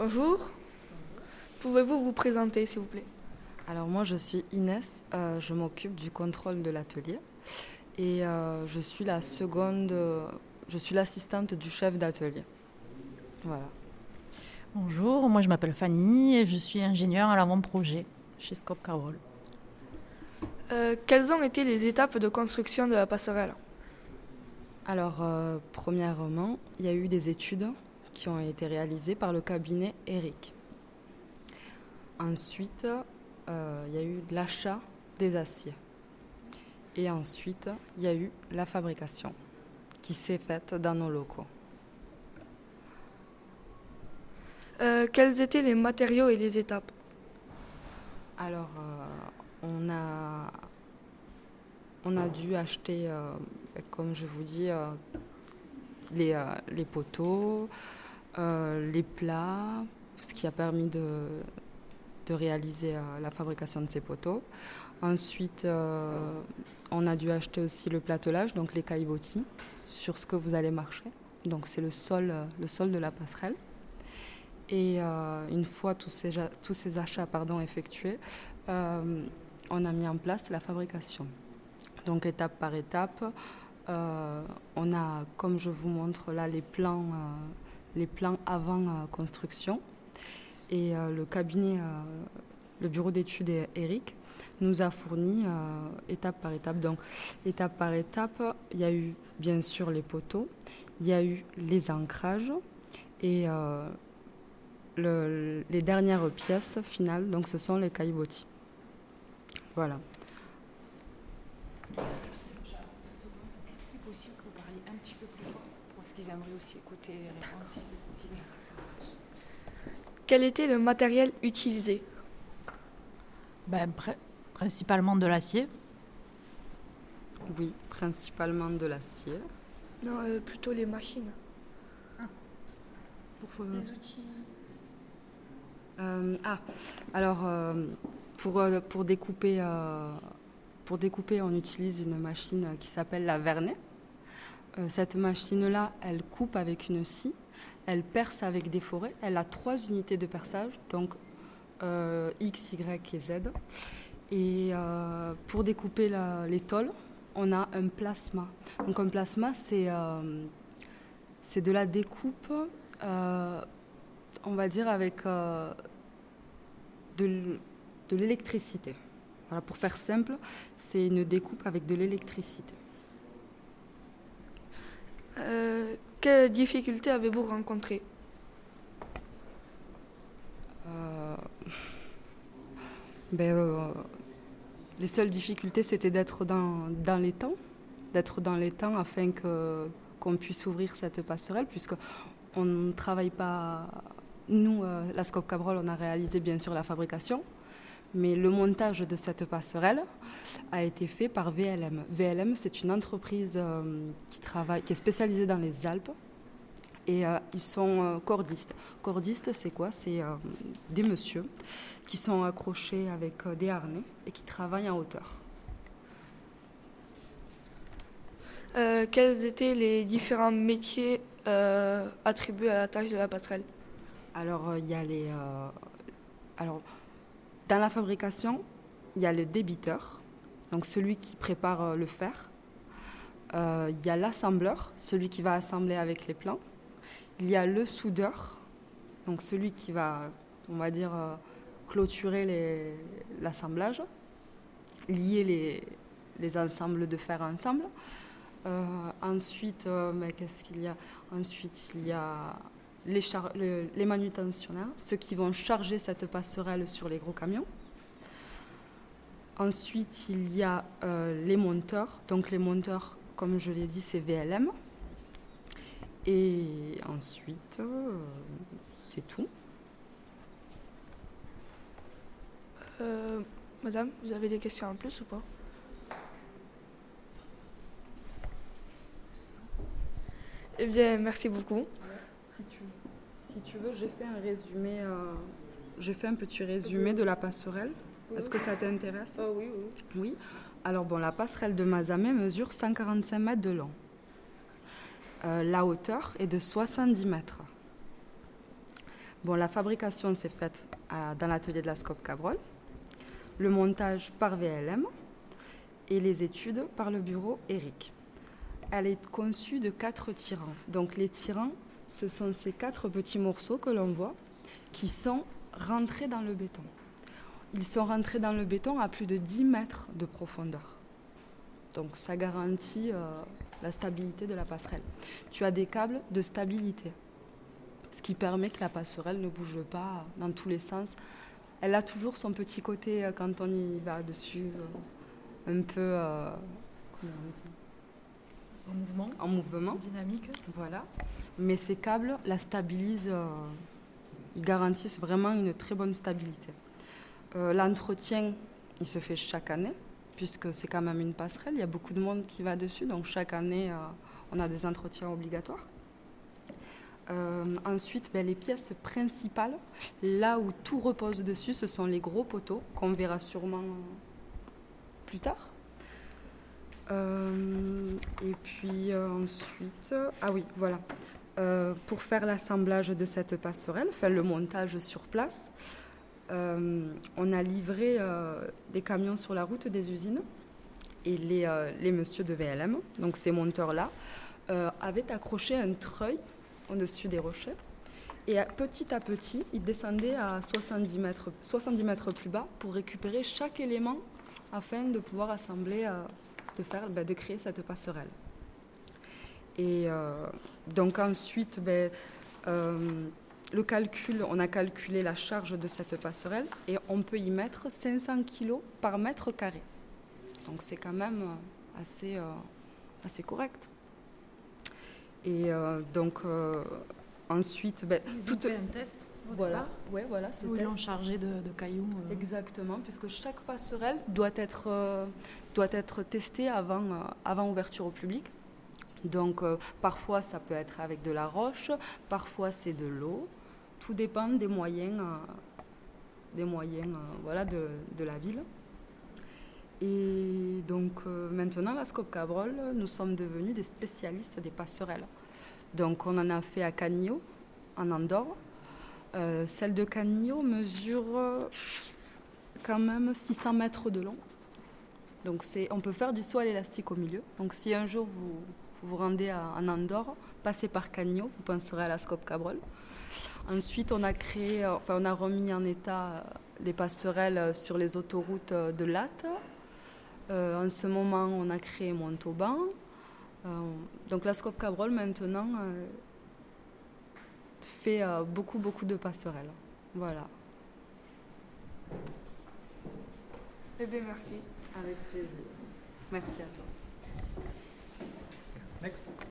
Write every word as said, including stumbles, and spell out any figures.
Bonjour. Pouvez-vous vous présenter, s'il vous plaît? Alors moi, je suis Inès, euh, je m'occupe du contrôle de l'atelier et euh, je suis la seconde, euh, je suis l'assistante du chef d'atelier. Voilà. Bonjour, moi je m'appelle Fanny et je suis ingénieure à l'avant-projet chez Scope Carol. Euh, quelles ont été les étapes de construction de la passerelle? Alors, euh, premièrement, il y a eu des études qui ont été réalisées par le cabinet Eric. Ensuite, euh, il y a eu l'achat des aciers. Et ensuite, il y a eu la fabrication qui s'est faite dans nos locaux. Euh, quels étaient les matériaux et les étapes? Alors, euh, on a, on a dû acheter, euh, comme je vous dis, euh, les, euh, les poteaux, euh, les plats, ce qui a permis de, de réaliser euh, la fabrication de ces poteaux. Ensuite, euh, on a dû acheter aussi le platelage, donc les caillebotis, sur ce que vous allez marcher. Donc, c'est le sol, euh, le sol de la passerelle. Et euh, une fois tous ces, tous ces achats pardon, effectués, euh, on a mis en place la fabrication. Donc étape par étape, euh, on a, comme je vous montre là, les plans, euh, les plans avant euh, construction. Et euh, le cabinet, euh, le bureau d'études Eric, nous a fourni euh, étape par étape. Donc étape par étape, il y a eu bien sûr les poteaux, il y a eu les ancrages et euh, Le, les dernières pièces finales, donc ce sont les caillebotis. Voilà. Est-ce que c'est possible que vous parliez un petit peu plus fort parce qu'ils aimeraient aussi écouter les réponses si c'est possible? Quel était le matériel utilisé? Ben, pr- principalement de l'acier. Oui, principalement de l'acier. Non, euh, plutôt les machines. Ah. Pour, euh, Les outils. Euh, ah, alors euh, pour, euh, pour, découper, euh, pour découper, on utilise une machine qui s'appelle la Vernet. Euh, cette machine-là, elle coupe avec une scie, elle perce avec des forêts. Elle a trois unités de perçage, donc euh, X, Y et Z. Et euh, pour découper la, les tôles, on a un plasma. Donc un plasma, c'est, euh, c'est de la découpe... Euh, on va dire avec euh, de, de l'électricité. Voilà, pour faire simple, c'est une découpe avec de l'électricité. Euh, quelles difficultés avez-vous rencontrées? euh, ben, euh, Les seules difficultés, c'était d'être dans, dans les temps, d'être dans les temps afin que, qu'on puisse ouvrir cette passerelle, puisqu'on ne travaille pas... Nous, euh, la Scope Cabrol, on a réalisé bien sûr la fabrication, mais le montage de cette passerelle a été fait par V L M. V L M, c'est une entreprise euh, qui, travaille, qui est spécialisée dans les Alpes et euh, ils sont euh, cordistes. Cordistes, c'est quoi? C'est euh, des messieurs qui sont accrochés avec euh, des harnais et qui travaillent en hauteur. Euh, quels étaient les différents métiers euh, attribués à la tâche de la passerelle? Alors, il euh, y a les. Euh, alors, dans la fabrication, il y a le débiteur, donc celui qui prépare euh, le fer. Il euh, y a l'assembleur, celui qui va assembler avec les plans. Il y a le soudeur, donc celui qui va, on va dire, euh, clôturer les, l'assemblage, lier les, les ensembles de fer ensemble. Euh, ensuite, euh, mais qu'est-ce qu'il y a? Ensuite, il y a Les, char- le, les manutentionnaires, ceux qui vont charger cette passerelle sur les gros camions. Ensuite, il y a euh, les monteurs. Donc les monteurs, comme je l'ai dit, c'est V L M. Et ensuite, euh, c'est tout. Euh, madame, vous avez des questions en plus ou pas? Eh bien, merci beaucoup. Si tu, si tu veux, j'ai fait un résumé, euh, j'ai fait un petit résumé de la passerelle. Oui. Est-ce que ça t'intéresse? Oh, oui, oui. Oui. Alors bon, la passerelle de Mazamet mesure cent quarante-cinq mètres de long. Euh, la hauteur est de soixante-dix mètres. Bon, la fabrication s'est faite à, dans l'atelier de la Scope Cabrol, le montage par V L M et les études par le bureau Eric. Elle est conçue de quatre tirants. Donc les tirants, ce sont ces quatre petits morceaux que l'on voit qui sont rentrés dans le béton. Ils sont rentrés dans le béton à plus de dix mètres de profondeur. Donc ça garantit euh, la stabilité de la passerelle. Tu as des câbles de stabilité, ce qui permet que la passerelle ne bouge pas dans tous les sens. Elle a toujours son petit côté, euh, quand on y va dessus, euh, un peu euh, comment on dit En mouvement. En mouvement. Dynamique. Voilà. Mais ces câbles la stabilisent, euh, ils garantissent vraiment une très bonne stabilité. Euh, l'entretien, il se fait chaque année, puisque c'est quand même une passerelle. Il y a beaucoup de monde qui va dessus, donc chaque année, euh, on a des entretiens obligatoires. Euh, ensuite, ben, les pièces principales, là où tout repose dessus, ce sont les gros poteaux qu'on verra sûrement plus tard. Euh, et puis euh, ensuite, ah oui, voilà. Euh, pour faire l'assemblage de cette passerelle, enfin le montage sur place, euh, on a livré euh, des camions sur la route des usines et les, euh, les messieurs de V L M, donc ces monteurs-là, euh, avaient accroché un treuil au-dessus des rochers. Et à, petit à petit, ils descendaient à soixante-dix mètres, soixante-dix mètres plus bas pour récupérer chaque élément afin de pouvoir assembler, euh, de, faire, ben, de créer cette passerelle. Et euh, donc ensuite, ben, euh, le calcul, on a calculé la charge de cette passerelle et on peut y mettre cinq cents kilos par mètre carré. Donc c'est quand même assez, euh, assez correct. Et euh, donc euh, ensuite, ben, Ils tout ont fait un test au voilà, départ, ouais, voilà, ce où ils test. l'ont chargé de, de cailloux. euh. Exactement, puisque chaque passerelle doit être, euh, doit être testée avant, euh, avant ouverture au public. Donc euh, parfois ça peut être avec de la roche, parfois c'est de l'eau. Tout dépend des moyens, euh, des moyens euh, voilà, de, de la ville. Et donc euh, maintenant, la Scope Cabrol, nous sommes devenus des spécialistes des passerelles. Donc on en a fait à Canillo, en Andorre. Euh, celle de Canillo mesure euh, quand même six cents mètres de long. Donc c'est, on peut faire du saut à l'élastique au milieu. Donc si un jour vous vous, vous rendez à, en Andorre, passez par Canillo, vous penserez à la Scope Cabrol. Ensuite, on a créé, enfin on a remis en état des passerelles sur les autoroutes de Latte. Euh, en ce moment, on a créé Montauban. Euh, donc la Scope Cabrol maintenant euh, fait euh, beaucoup beaucoup de passerelles. Voilà. Eh bien, merci. Avec plaisir. Merci à toi. Next.